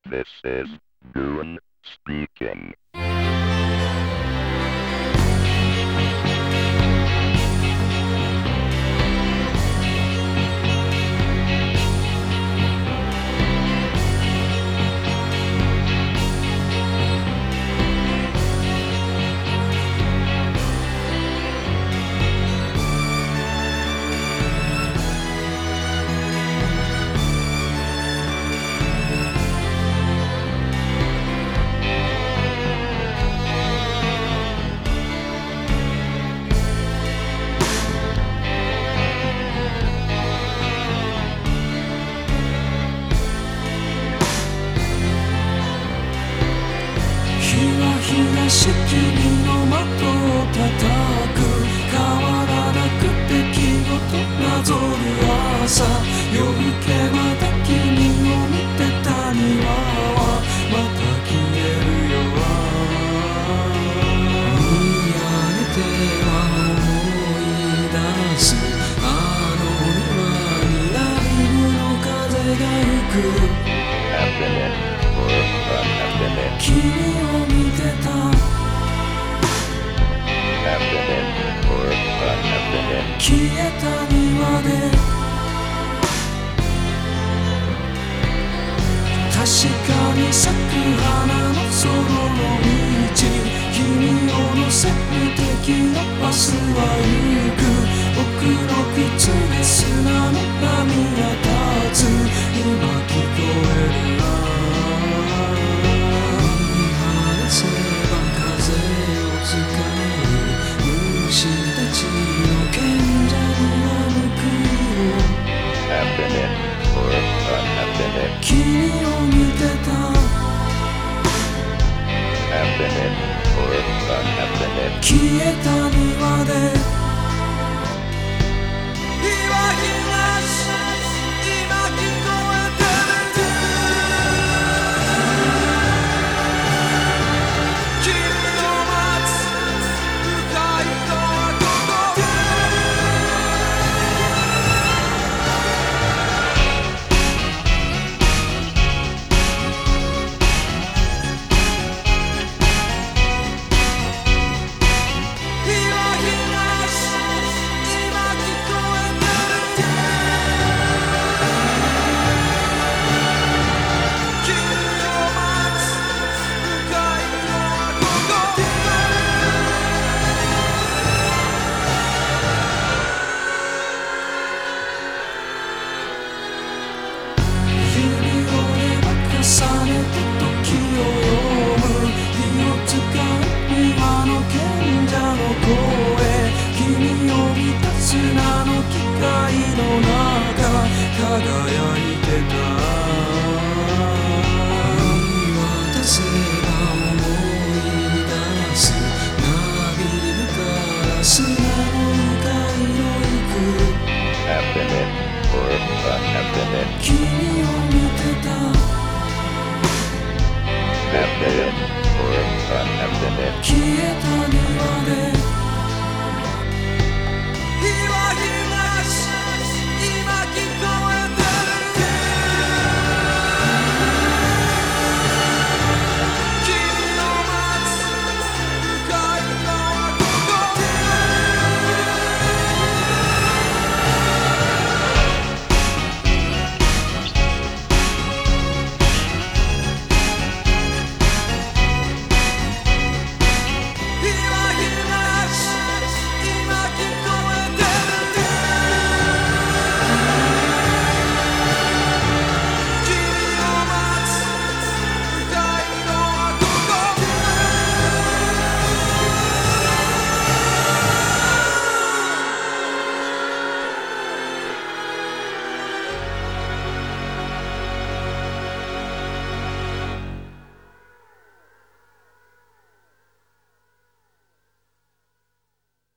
This is Goon speaking. し君の的を叩く変わらなく出来事なぞる朝夜更けまた君を見てた庭はまた消えるよ見上げては思い出すあの庭にライブの風が吹く君を見てた消えた庭で確かに咲く花のその道君を乗せる敵のバスは行く僕の口で砂の波が立つ今聞こえる